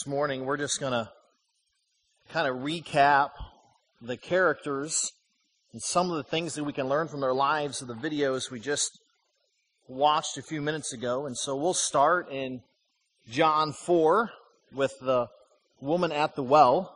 This morning we're just going to kind of recap the characters and some of the things that we can learn from their lives of the videos we just watched a few minutes ago. And so we'll start in John 4 with the woman at the well.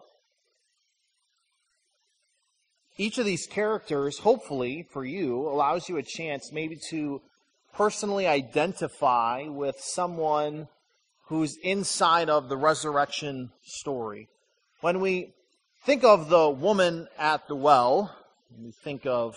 Each of these characters, hopefully for you, allows you a chance maybe to personally identify with someone who's inside of the resurrection story. When we think of the woman at the well, when we think of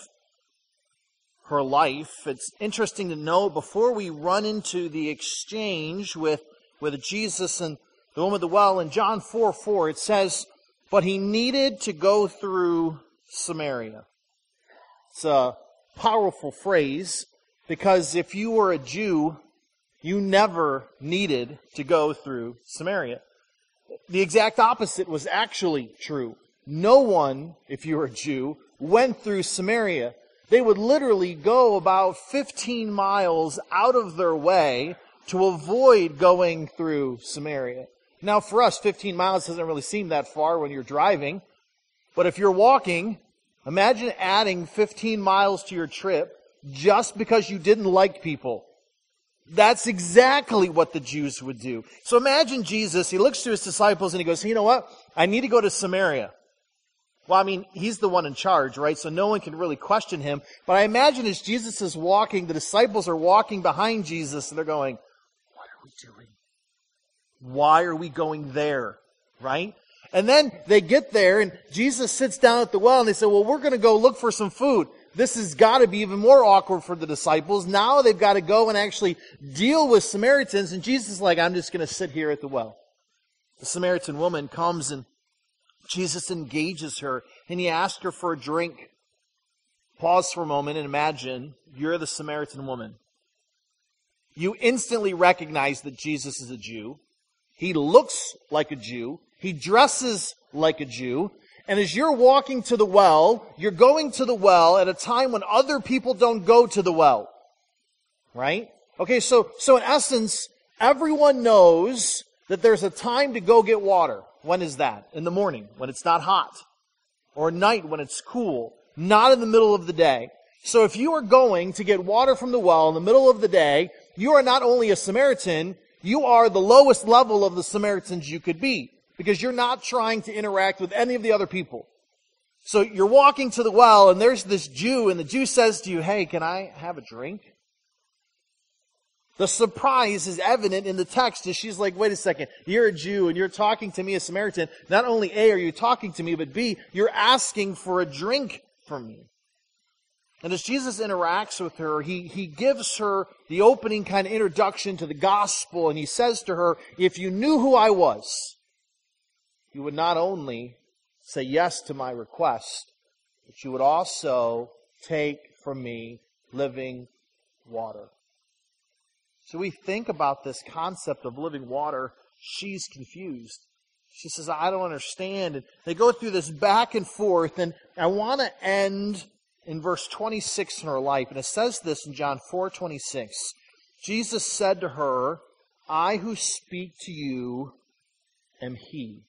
her life, it's interesting to know before we run into the exchange with Jesus and the woman at the well, in John 4:4 it says, "But he needed to go through Samaria." It's a powerful phrase because if you were a Jew, you never needed to go through Samaria. The exact opposite was actually true. No one, if you were a Jew, went through Samaria. They would literally go about 15 miles out of their way to avoid going through Samaria. Now for us, 15 miles doesn't really seem that far when you're driving. But if you're walking, imagine adding 15 miles to your trip just because you didn't like people. That's exactly what the Jews would do. So imagine Jesus, he looks to his disciples and he goes, "You know what? I need to go to Samaria." Well, I mean, he's the one in charge, right? So no one can really question him. But I imagine as Jesus is walking, the disciples are walking behind Jesus and they're going, "What are we doing? Why are we going there?" Right? And then they get there and Jesus sits down at the well and they say, "Well, we're going to go look for some food." This has got to be even more awkward for the disciples. Now they've got to go and actually deal with Samaritans. And Jesus is like, "I'm just going to sit here at the well." The Samaritan woman comes and Jesus engages her and he asks her for a drink. Pause for a moment and imagine you're the Samaritan woman. You instantly recognize that Jesus is a Jew. He looks like a Jew. He dresses like a Jew. And as you're walking to the well, you're going to the well at a time when other people don't go to the well. Right? Okay, so in essence, everyone knows that there's a time to go get water. When is that? In the morning, when it's not hot. Or at night, when it's cool. Not in the middle of the day. So if you are going to get water from the well in the middle of the day, you are not only a Samaritan, you are the lowest level of the Samaritans you could be. Because you're not trying to interact with any of the other people. So you're walking to the well and there's this Jew and the Jew says to you, "Hey, can I have a drink?" The surprise is evident in the text as she's like, "Wait a second, you're a Jew and you're talking to me, a Samaritan. Not only A, are you talking to me, but B, you're asking for a drink from me." And as Jesus interacts with her, he gives her the opening kind of introduction to the gospel and he says to her, "If you knew who I was, you would not only say yes to my request, but you would also take from me living water." So we think about this concept of living water. She's confused. She says, "I don't understand." And they go through this back and forth. And I want to end in verse 26 in her life. And it says this in John 4:26. Jesus said to her, "I who speak to you am he."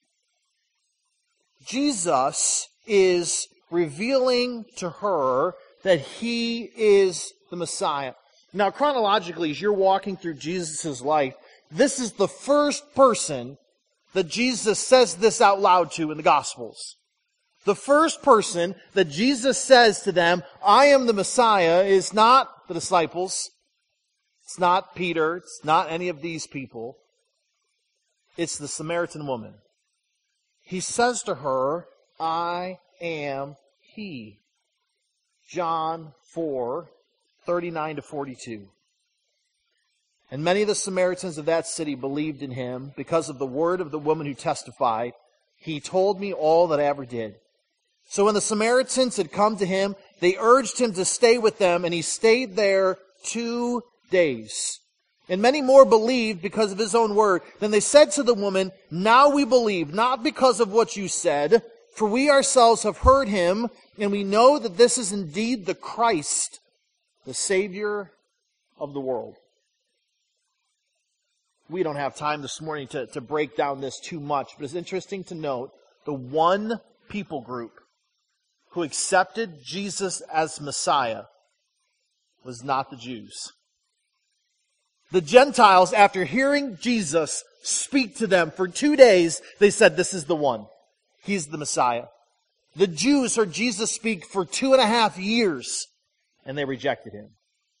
Jesus is revealing to her that he is the Messiah. Now, chronologically, as you're walking through Jesus' life, this is the first person that Jesus says this out loud to in the Gospels. The first person that Jesus says to them, "I am the Messiah," is not the disciples. It's not Peter. It's not any of these people. It's the Samaritan woman. He says to her, "I am he." John 4:39-42. And many of the Samaritans of that city believed in him because of the word of the woman who testified, "He told me all that I ever did." So when the Samaritans had come to him, they urged him to stay with them, and he stayed there 2 days. And many more believed because of his own word. Then they said to the woman, "Now we believe, not because of what you said, for we ourselves have heard him, and we know that this is indeed the Christ, the Savior of the world." we don't have time this morning to break down this too much, but it's interesting to note the one people group who accepted Jesus as Messiah was not the Jews. The Gentiles, after hearing Jesus speak to them for 2 days, they said, this is the one. He's the Messiah. The Jews heard Jesus speak for 2.5 years, and they rejected him.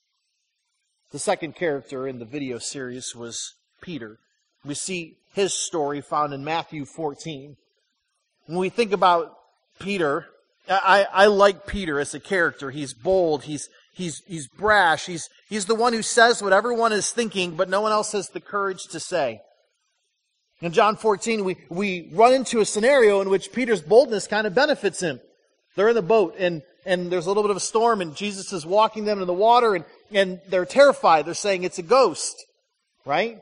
The second character in the video series was Peter. We see his story found in Matthew 14. When we think about Peter, I like Peter as a character. He's bold, he's brash, he's the one who says what everyone is thinking, but no one else has the courage to say. In John 14, we run into a scenario in which Peter's boldness kind of benefits him. They're in the boat, and there's a little bit of a storm, and Jesus is walking them in the water, and they're terrified. They're saying it's a ghost, right?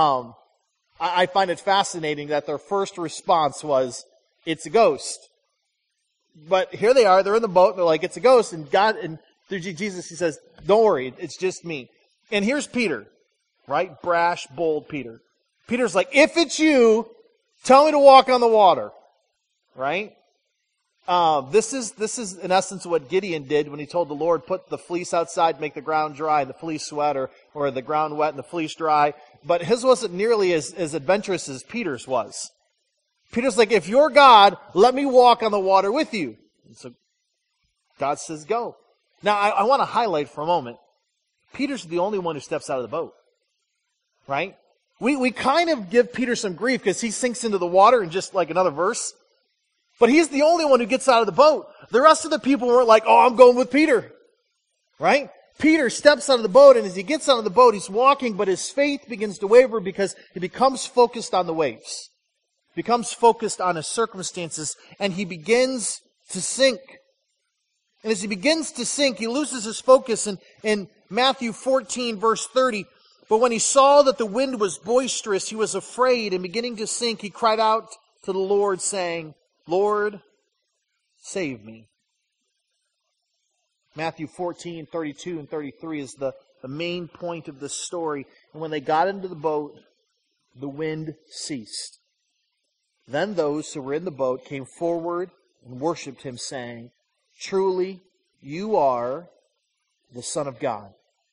I find it fascinating that their first response was, it's a ghost. But here they are, they're in the boat, and they're like, it's a ghost, and God, and through Jesus, he says, don't worry, it's just me. And here's Peter, right? Brash, bold Peter. Peter's like, if it's you, tell me to walk on the water, right? This is in essence what Gideon did when he told the Lord, put the fleece outside, make the ground dry, and the fleece wet, or the ground wet and the fleece dry. But his wasn't nearly as adventurous as Peter's was. Peter's like, if you're God, let me walk on the water with you. And so God says, go. Now, I want to highlight for a moment, Peter's the only one who steps out of the boat, right? We kind of give Peter some grief because he sinks into the water in just like another verse. But he's the only one who gets out of the boat. The rest of the people weren't like, oh, I'm going with Peter. Right? Peter steps out of the boat, and as he gets out of the boat, he's walking, but his faith begins to waver because he becomes focused on the waves. Becomes focused on his circumstances, and he begins to sink. And as he begins to sink, he loses his focus. In Matthew 14, verse 30, but when he saw that the wind was boisterous, he was afraid, and beginning to sink, he cried out to the Lord, saying, Lord, save me. Matthew 14, 32 and 33 is the main point of this story. And when they got into the boat, the wind ceased. Then those who were in the boat came forward and worshipped him, saying, truly, you are the Son of God.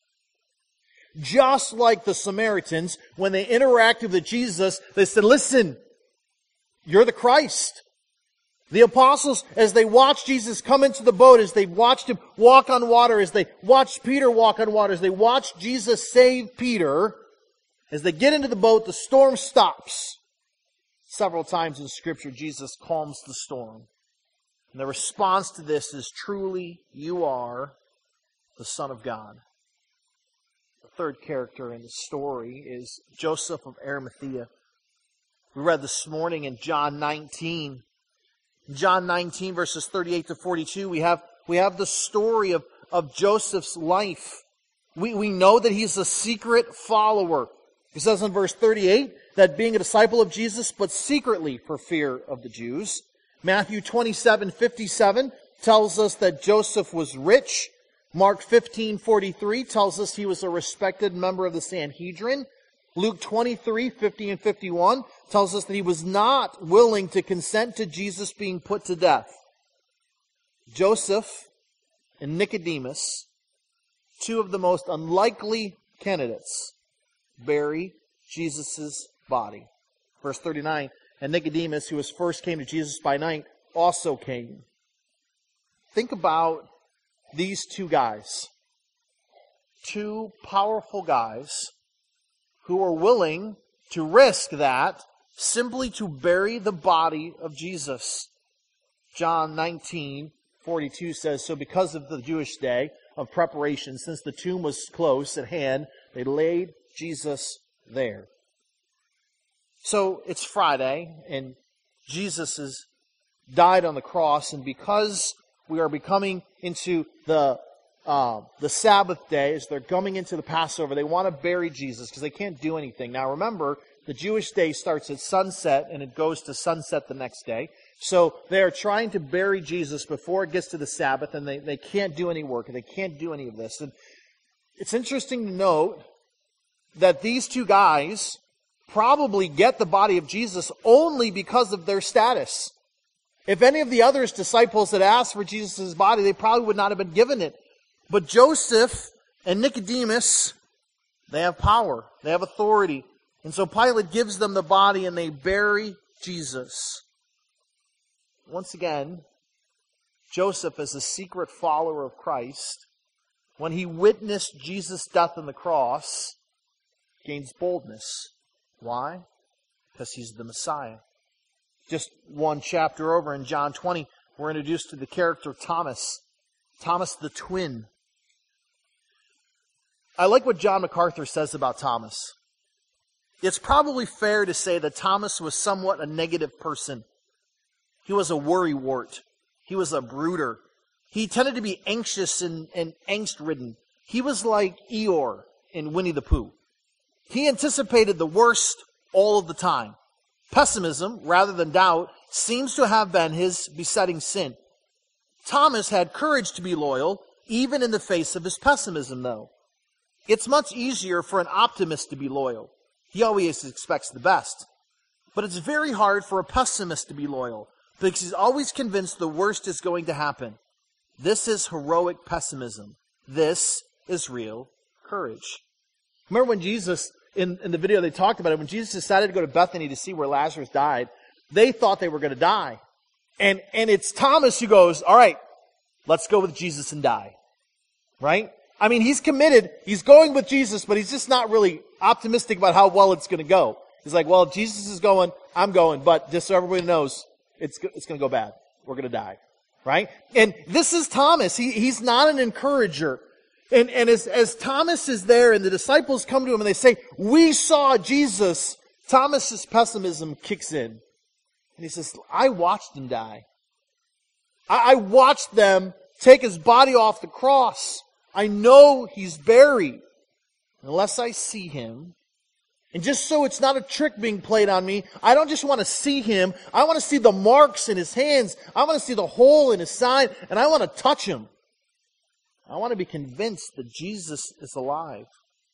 Just like the Samaritans, when they interacted with Jesus, they said, listen, you're the Christ. The apostles, as they watched Jesus come into the boat, as they watched him walk on water, as they watched Peter walk on water, as they watched Jesus save Peter, as they get into the boat, the storm stops. Several times in Scripture, Jesus calms the storm. And the response to this is, truly, you are the Son of God. The third character in the story is Joseph of Arimathea. We read this morning in John 19. In John 19, verses 38 to 42, we have the story of Joseph's life. We know that he's a secret follower. He says in verse 38 that being a disciple of Jesus, but secretly for fear of the Jews. Matthew 27:57 tells us that Joseph was rich. Mark 15:43 tells us he was a respected member of the Sanhedrin. Luke 23:50 and 51 tells us that he was not willing to consent to Jesus being put to death. Joseph and Nicodemus, two of the most unlikely candidates, bury Jesus' body. Verse 39, and Nicodemus, who first came to Jesus by night, also came. Think about these two guys. Two powerful guys who are willing to risk that simply to bury the body of Jesus. John 19:42 says, so because of the Jewish day of preparation, since the tomb was close at hand, they laid Jesus there. So it's Friday, and Jesus has died on the cross, and because we are becoming into the Sabbath day, as they're coming into the Passover, they want to bury Jesus because they can't do anything. Now remember, the Jewish day starts at sunset and it goes to sunset the next day. So they are trying to bury Jesus before it gets to the Sabbath, and they can't do any work, and they can't do any of this. And it's interesting to note that these two guys probably get the body of Jesus only because of their status. If any of the other disciples had asked for Jesus' body, they probably would not have been given it. But Joseph and Nicodemus, they have power. They have authority. And so Pilate gives them the body and they bury Jesus. Once again, Joseph, as a secret follower of Christ, when he witnessed Jesus' death on the cross, gains boldness. Why? Because he's the Messiah. Just one chapter over in John 20, we're introduced to the character of Thomas. Thomas the twin. I like what John MacArthur says about Thomas. It's probably fair to say that Thomas was somewhat a negative person. He was a worrywart. He was a brooder. He tended to be anxious and angst-ridden. He was like Eeyore in Winnie the Pooh. He anticipated the worst all of the time. Pessimism, rather than doubt, seems to have been his besetting sin. Thomas had courage to be loyal, even in the face of his pessimism, though. It's much easier for an optimist to be loyal. He always expects the best. But it's very hard for a pessimist to be loyal, because he's always convinced the worst is going to happen. This is heroic pessimism. This is real courage. Remember when Jesus, in the video they talked about it, when Jesus decided to go to Bethany to see where Lazarus died, they thought they were going to die. And it's Thomas who goes, all right, let's go with Jesus and die. Right? I mean, he's committed. He's going with Jesus, but he's just not really optimistic about how well it's going to go. He's like, well, if Jesus is going, I'm going. But just so everybody knows, it's going to go bad. We're going to die. Right? And this is Thomas. He's not an encourager. And as Thomas is there and the disciples come to him and they say, we saw Jesus, Thomas's pessimism kicks in. And he says, I watched him die. I watched them take his body off the cross. I know he's buried. Unless I see him. And just so it's not a trick being played on me, I don't just want to see him. I want to see the marks in his hands. I want to see the hole in his side. And I want to touch him. I want to be convinced that Jesus is alive.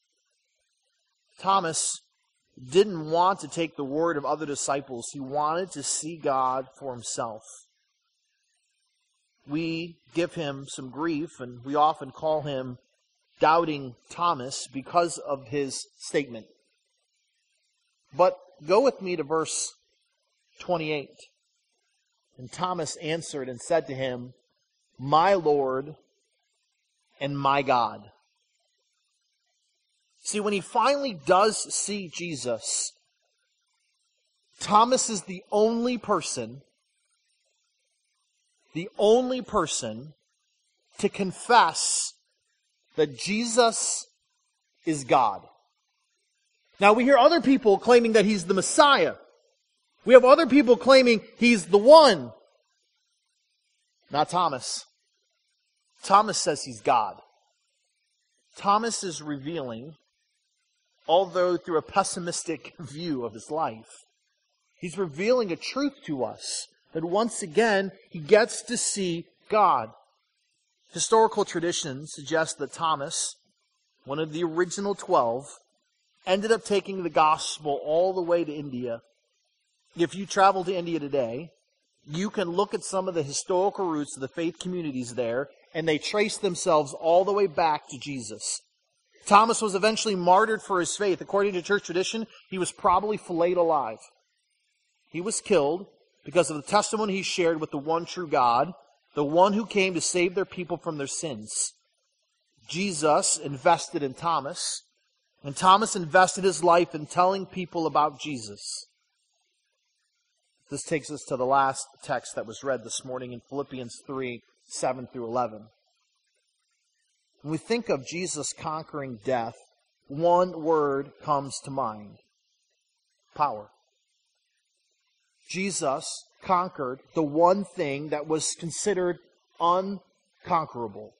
Thomas didn't want to take the word of other disciples. He wanted to see God for himself. We give him some grief, and we often call him Doubting Thomas because of his statement. But go with me to verse 28. And Thomas answered and said to him, my Lord and my God. See, when he finally does see Jesus, Thomas is the only person to confess that Jesus is God. Now we hear other people claiming that he's the Messiah. We have other people claiming he's the one. Not Thomas. Thomas says he's God. Thomas is revealing, although through a pessimistic view of his life, he's revealing a truth to us that once again he gets to see God. Historical tradition suggests that Thomas, one of the original 12, ended up taking the gospel all the way to India. If you travel to India today, you can look at some of the historical roots of the faith communities there, and they trace themselves all the way back to Jesus. Thomas was eventually martyred for his faith. According to church tradition, he was probably filleted alive. He was killed because of the testimony he shared with the one true God, the one who came to save their people from their sins. Jesus invested in Thomas, and Thomas invested his life in telling people about Jesus. This takes us to the last text that was read this morning in Philippians 3, 7 through 11. When we think of Jesus conquering death, one word comes to mind. Power. Jesus conquered the one thing that was considered unconquerable.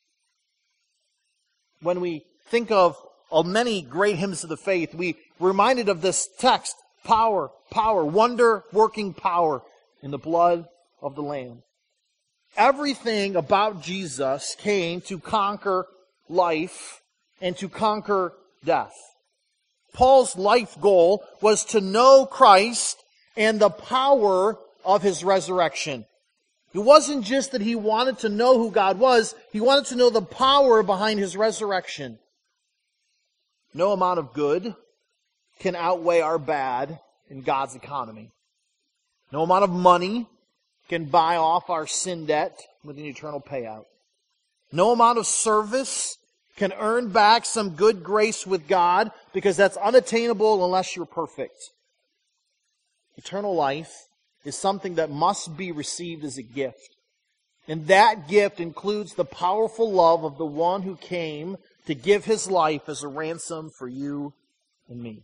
When we think of many great hymns of the faith, we're reminded of this text. Power, power, wonder-working power in the blood of the Lamb. Everything about Jesus came to conquer life and to conquer death. Paul's life goal was to know Christ and the power of His resurrection. It wasn't just that he wanted to know who God was, he wanted to know the power behind His resurrection. No amount of good can outweigh our bad in God's economy. No amount of money can buy off our sin debt with an eternal payout. No amount of service can earn back some good grace with God, because that's unattainable unless you're perfect. Eternal life is something that must be received as a gift. And that gift includes the powerful love of the one who came to give His life as a ransom for you and me.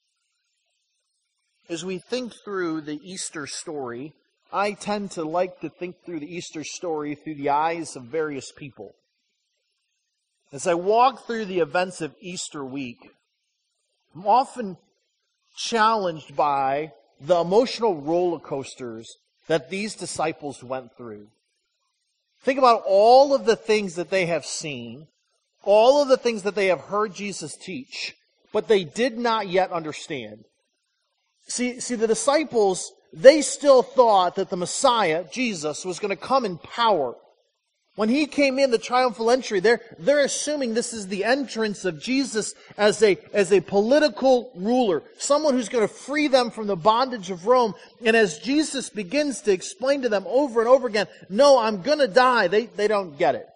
As we think through the Easter story, I tend to like to think through the Easter story through the eyes of various people. As I walk through the events of Easter week, I'm often challenged by the emotional roller coasters that these disciples went through. Think about all of the things that they have seen, all of the things that they have heard Jesus teach, but they did not yet understand. See, the disciples, they still thought that the Messiah, Jesus, was going to come in power. When He came in, the triumphal entry, they're assuming this is the entrance of Jesus as a political ruler, someone who's going to free them from the bondage of Rome. And as Jesus begins to explain to them over and over again, no, I'm going to die, they don't get it.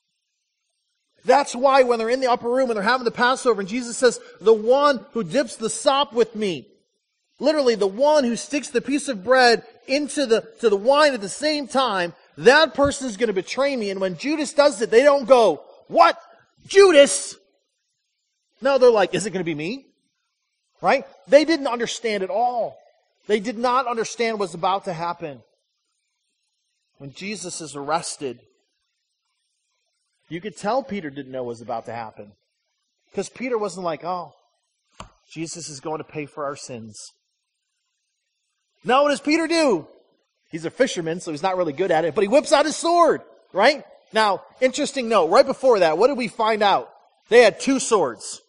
That's why when they're in the upper room and they're having the Passover and Jesus says, the one who dips the sop with me, literally the one who sticks the piece of bread into the wine at the same time, that person is going to betray me. And when Judas does it, they don't go, what? Judas? No, they're like, is it going to be me? Right? They didn't understand at all. They did not understand what's about to happen. When Jesus is arrested, you could tell Peter didn't know what was about to happen. Because Peter wasn't like, oh, Jesus is going to pay for our sins. Now what does Peter do? He's a fisherman, so he's not really good at it, but he whips out his sword, right? Now, interesting note, right before that, what did we find out? They had 2 swords.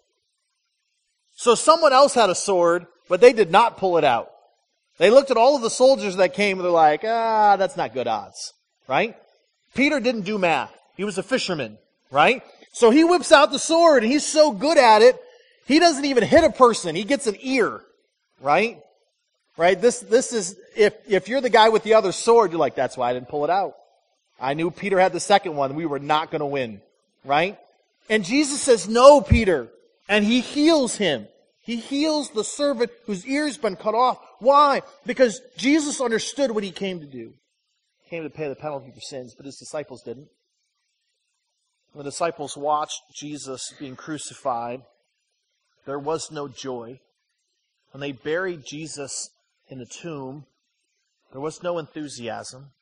So someone else had a sword, but they did not pull it out. They looked at all of the soldiers that came, and they're like, that's not good odds, right? Peter didn't do math. He was a fisherman, right? So he whips out the sword, and he's so good at it, he doesn't even hit a person. He gets an ear, right? Right? This is, if you're the guy with the other sword, you're like, that's why I didn't pull it out. I knew Peter had the second one. We were not going to win. Right? And Jesus says, no, Peter. And He heals him. He heals the servant whose ear's been cut off. Why? Because Jesus understood what He came to do. He came to pay the penalty for sins, but His disciples didn't. When the disciples watched Jesus being crucified, there was no joy. When they buried Jesus in the tomb, there was no enthusiasm.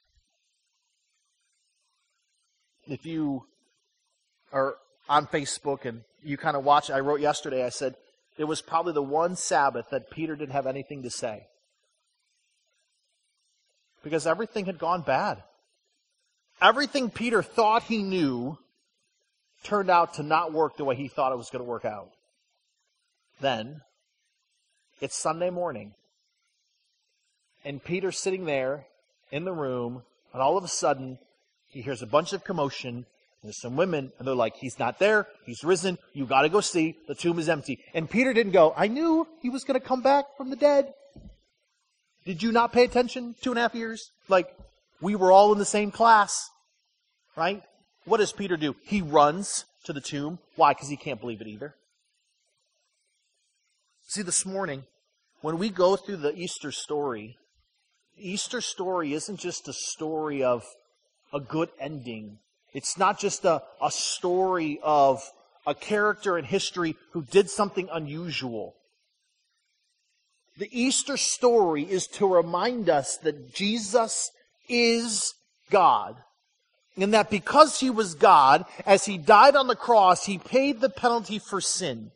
If you are on Facebook and you kind of watch, I wrote yesterday, I said, it was probably the one Sabbath that Peter didn't have anything to say. Because everything had gone bad. Everything Peter thought he knew turned out to not work the way he thought it was going to work out. Then, it's Sunday morning. And Peter's sitting there in the room, and all of a sudden, he hears a bunch of commotion. There's some women, and they're like, he's not there, he's risen, you gotta go see, the tomb is empty. And Peter didn't go, I knew he was gonna come back from the dead. Did you not pay attention 2.5 years? Like, we were all in the same class, right? What does Peter do? He runs to the tomb. Why? Because he can't believe it either. See, this morning, when we go through the Easter story isn't just a story of a good ending. It's not just a story of a character in history who did something unusual. The Easter story is to remind us that Jesus is God. And that because He was God, as He died on the cross, He paid the penalty for sin.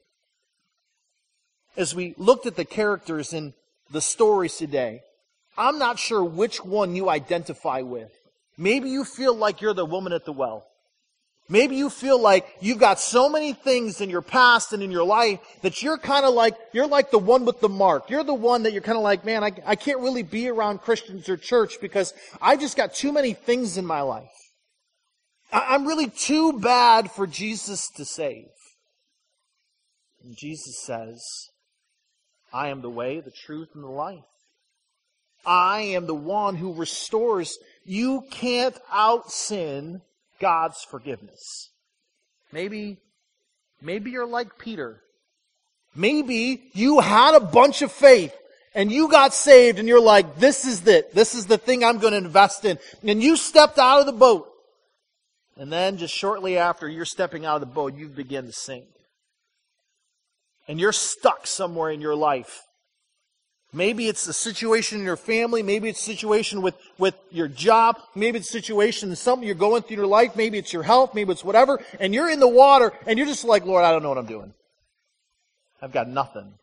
As we looked at the characters in the stories today, I'm not sure which one you identify with. Maybe you feel like you're the woman at the well. Maybe you feel like you've got so many things in your past and in your life that you're like the one with the mark. You're the one that you're kind of like, man, I can't really be around Christians or church because I just got too many things in my life. I'm really too bad for Jesus to save. And Jesus says, I am the way, the truth, and the life. I am the one who restores. You can't out-sin God's forgiveness. Maybe you're like Peter. Maybe you had a bunch of faith and you got saved and you're like, this is it. This is the thing I'm going to invest in. And you stepped out of the boat. And then just shortly after you're stepping out of the boat, you begin to sink. And you're stuck somewhere in your life. Maybe it's a situation in your family. Maybe it's a situation with your job. Maybe it's a situation in something you're going through in your life. Maybe it's your health. Maybe it's whatever. And you're in the water and you're just like, Lord, I don't know what I'm doing. I've got nothing.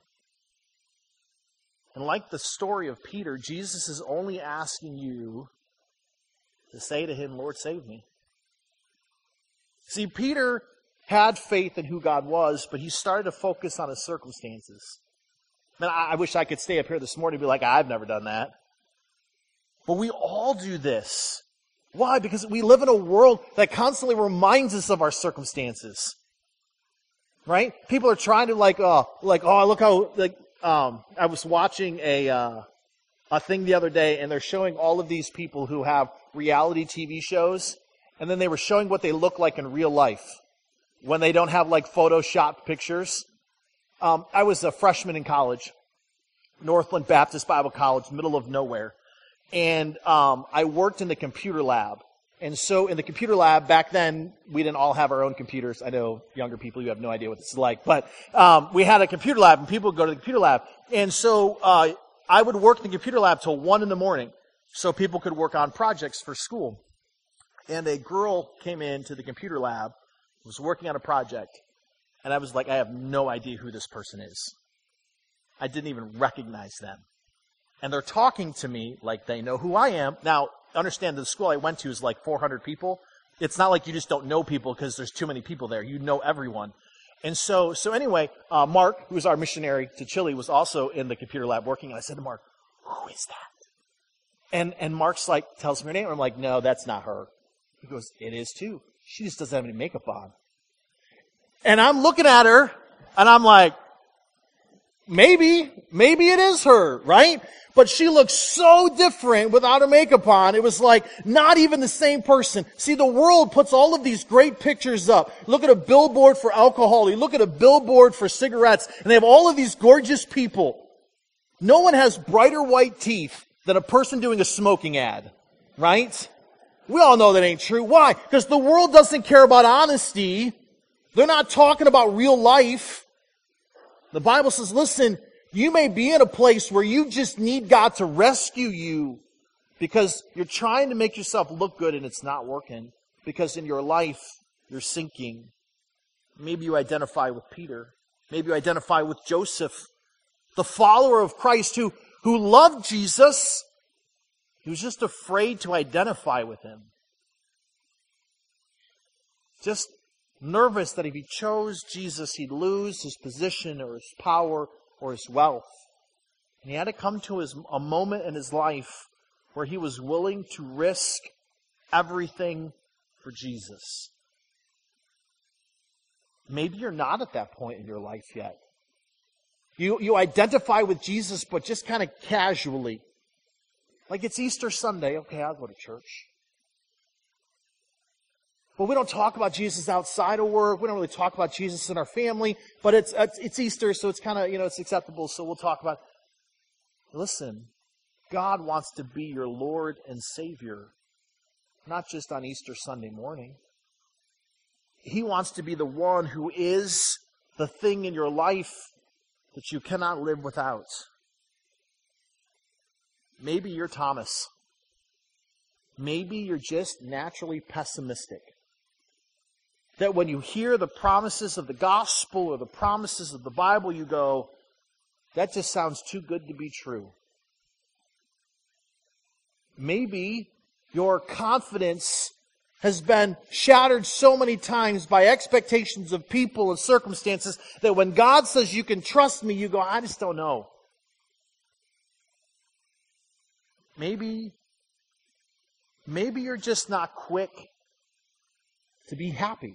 And like the story of Peter, Jesus is only asking you to say to him, Lord, save me. See, Peter had faith in who God was, but he started to focus on his circumstances. Man, I wish I could stay up here this morning and be like, I've never done that. But we all do this. Why? Because we live in a world that constantly reminds us of our circumstances. Right? People are trying to look how, I was watching a thing the other day, and they're showing all of these people who have reality TV shows, and then they were showing what they look like in real life when they don't have like photoshopped pictures. I was a freshman in college, Northland Baptist Bible College, middle of nowhere. And I worked in the computer lab. And so in the computer lab, back then, we didn't all have our own computers. I know younger people, you have no idea what this is like. But we had a computer lab, and people would go to the computer lab. And so I would work in the computer lab till 1 a.m. so people could work on projects for school. And a girl came into the computer lab, was working on a project. And I was like, I have no idea who this person is. I didn't even recognize them. And they're talking to me like they know who I am. Now, understand the school I went to is like 400 people. It's not like you just don't know people because there's too many people there. You know everyone. And so anyway, Mark, who was our missionary to Chile, was also in the computer lab working. And I said to Mark, who is that? And Mark's like, tells me her name. And I'm like, no, that's not her. He goes, it is too. She just doesn't have any makeup on. And I'm looking at her, and I'm like, maybe it is her, right? But she looks so different without her makeup on. It was like not even the same person. See, the world puts all of these great pictures up. Look at a billboard for alcohol. You look at a billboard for cigarettes, and they have all of these gorgeous people. No one has brighter white teeth than a person doing a smoking ad, right? We all know that ain't true. Why? Because the world doesn't care about honesty. They're not talking about real life. The Bible says, listen, you may be in a place where you just need God to rescue you because you're trying to make yourself look good and it's not working. Because in your life, you're sinking. Maybe you identify with Peter. Maybe you identify with Joseph, the follower of Christ who loved Jesus. He was just afraid to identify with him. Just nervous that if he chose Jesus, he'd lose his position or his power or his wealth. And he had to come to a moment in his life where he was willing to risk everything for Jesus. Maybe you're not at that point in your life yet. You identify with Jesus, but just kind of casually. Like it's Easter Sunday. Okay, I'll go to church. But we don't talk about Jesus outside of work. We don't really talk about Jesus in our family. But it's Easter, so it's kind of, it's acceptable, so we'll talk about it. Listen, God wants to be your Lord and Savior, not just on Easter Sunday morning. He wants to be the one who is the thing in your life that you cannot live without. Maybe you're Thomas. Maybe you're just naturally pessimistic. That when you hear the promises of the gospel or the promises of the Bible, you go, that just sounds too good to be true. Maybe your confidence has been shattered so many times by expectations of people and circumstances that when God says you can trust me, you go, I just don't know. Maybe you're just not quick to be happy.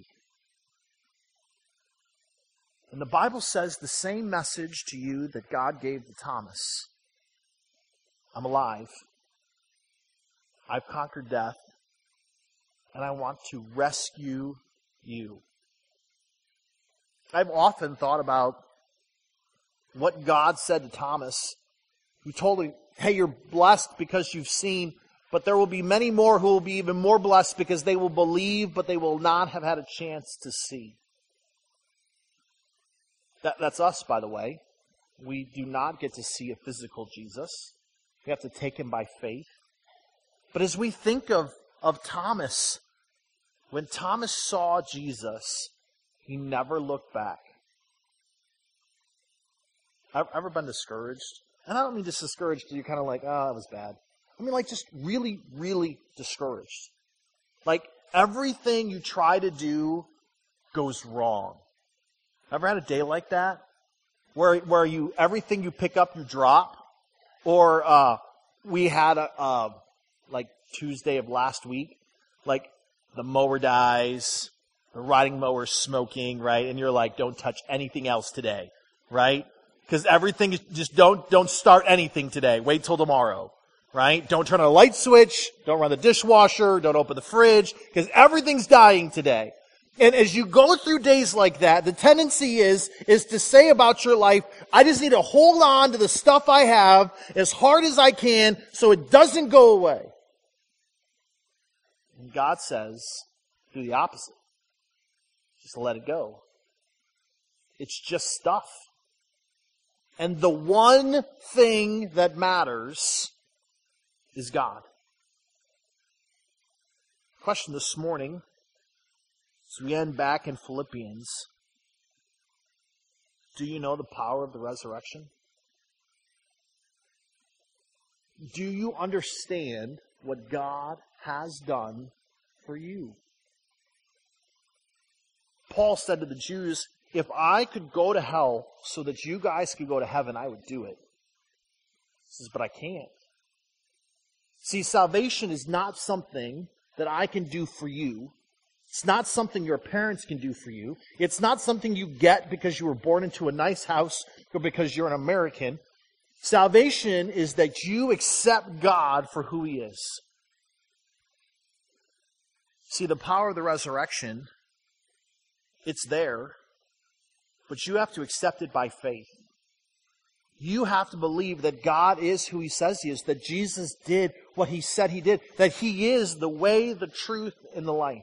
And the Bible says the same message to you that God gave to Thomas. I'm alive. I've conquered death. And I want to rescue you. I've often thought about what God said to Thomas, who told him, hey, you're blessed because you've seen, but there will be many more who will be even more blessed because they will believe, but they will not have had a chance to see. That's us, by the way. We do not get to see a physical Jesus. We have to take him by faith. But as we think of Thomas, when Thomas saw Jesus, he never looked back. I've ever been discouraged? And I don't mean just discouraged, you're kind of like, oh, that was bad. I mean like just really, really discouraged. Like everything you try to do goes wrong. Ever had a day like that? Where you everything you pick up, you drop? Or we had like Tuesday of last week, like the mower dies, the riding mower's smoking, right? And you're like, don't touch anything else today, right? Because everything is just don't start anything today. Wait till tomorrow, right? Don't turn on a light switch. Don't run the dishwasher. Don't open the fridge because everything's dying today. And as you go through days like that, the tendency is to say about your life, I just need to hold on to the stuff I have as hard as I can so it doesn't go away. And God says, do the opposite. Just let it go. It's just stuff. And the one thing that matters is God. Question this morning, as we end back in Philippians, do you know the power of the resurrection? Do you understand what God has done for you? Paul said to the Jews, if I could go to hell so that you guys could go to heaven, I would do it. He says, but I can't. See, salvation is not something that I can do for you. It's not something your parents can do for you. It's not something you get because you were born into a nice house or because you're an American. Salvation is that you accept God for who He is. See, the power of the resurrection, it's there, but you have to accept it by faith. You have to believe that God is who He says He is, that Jesus did what He said He did, that He is the way, the truth, and the life.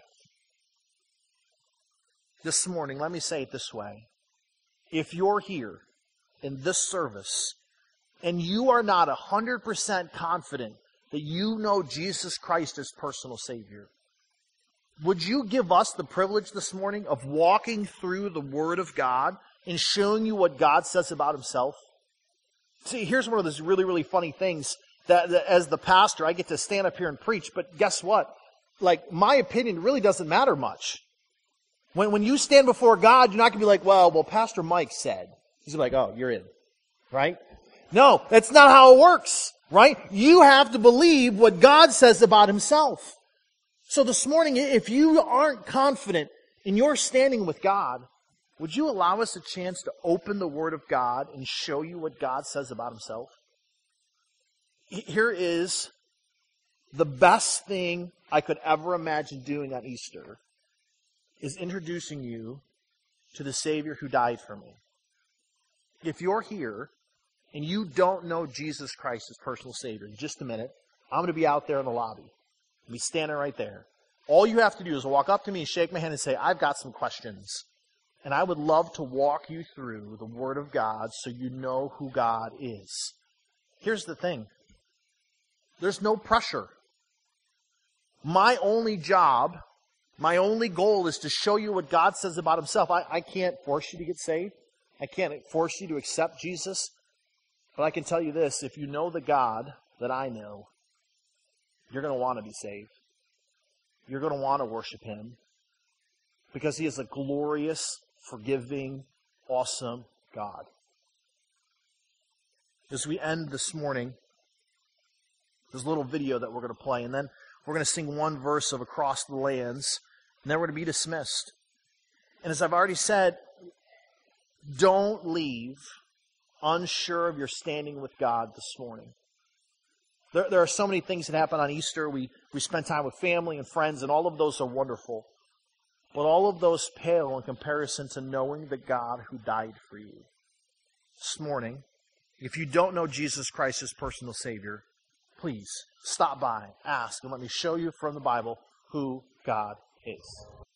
This morning, let me say it this way. If you're here in this service and you are not 100% confident that you know Jesus Christ as personal Savior, would you give us the privilege this morning of walking through the Word of God and showing you what God says about Himself? See, here's one of those really, really funny things that as the pastor, I get to stand up here and preach, but guess what? Like, my opinion really doesn't matter much. When you stand before God, you're not going to be like, well, Pastor Mike said. He's like, oh, you're in. Right? No, that's not how it works. Right? You have to believe what God says about Himself. So this morning, if you aren't confident in your standing with God, would you allow us a chance to open the Word of God and show you what God says about Himself? Here is the best thing I could ever imagine doing on Easter, is introducing you to the Savior who died for me. If you're here and you don't know Jesus Christ as personal Savior, in just a minute, I'm going to be out there in the lobby. I'll be standing right there. All you have to do is walk up to me and shake my hand and say, I've got some questions. And I would love to walk you through the Word of God so you know who God is. Here's the thing. There's no pressure. My only job, my only goal is to show you what God says about Himself. I can't force you to get saved. I can't force you to accept Jesus. But I can tell you this, if you know the God that I know, you're going to want to be saved. you're going to want to worship Him because He is a glorious, forgiving, awesome God. As we end this morning, there's a little video that we're going to play, and then we're going to sing one verse of Across the Lands, and then we're going to be dismissed. And as I've already said, don't leave unsure of your standing with God this morning. There are so many things that happen on Easter. We spend time with family and friends, and all of those are wonderful. But all of those pale in comparison to knowing the God who died for you. This morning, if you don't know Jesus Christ as personal Savior, please stop by, ask, and let me show you from the Bible who God is.